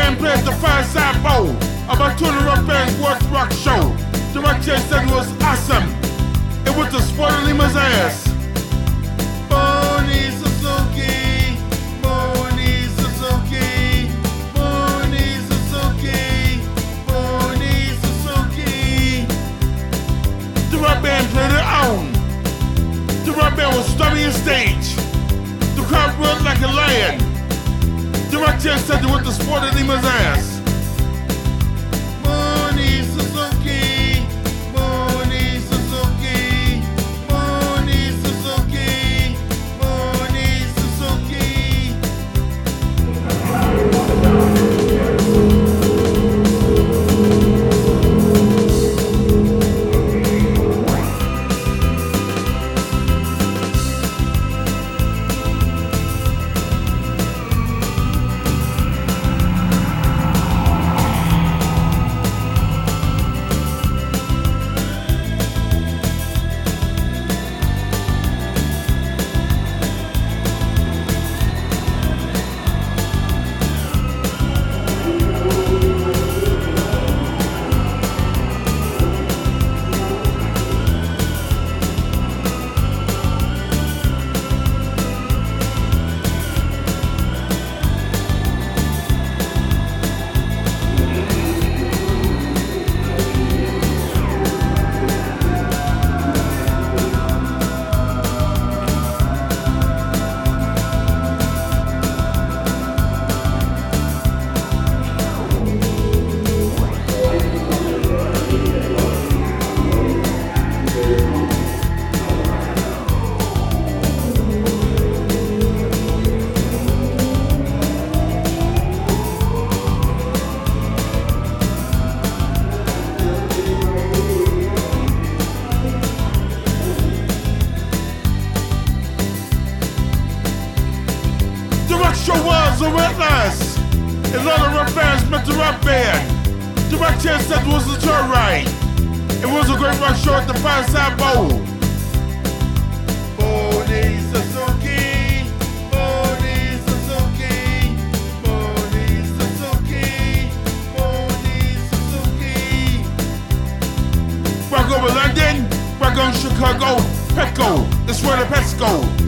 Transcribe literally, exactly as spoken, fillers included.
band played the Fireside Bowl. About two of the rock band's World Rock Show. The rock chair said it was awesome. It was the sport of Lima's ass. Bonnie Suzuki, Bonnie Suzuki, Bonnie Suzuki, Bonnie Suzuki. The rock band played it on. The rock band was storming the stage. The crowd roared like a lion. The rock chair said it was the sport of Lima's ass. Bonnie Suzuki, Bonnie Suzuki, Bonnie Suzuki, Bonnie Suzuki. Show was a witness. A lot of rock fans met the rock band. The rock chair said it was a joyride. It was a great rock show at the Fireside Bowl. Bonnie Suzuki, Bonnie Suzuki, Bonnie Suzuki, Bonnie Suzuki. Rock over London, rock on Chicago, Petco, that's where the pets go.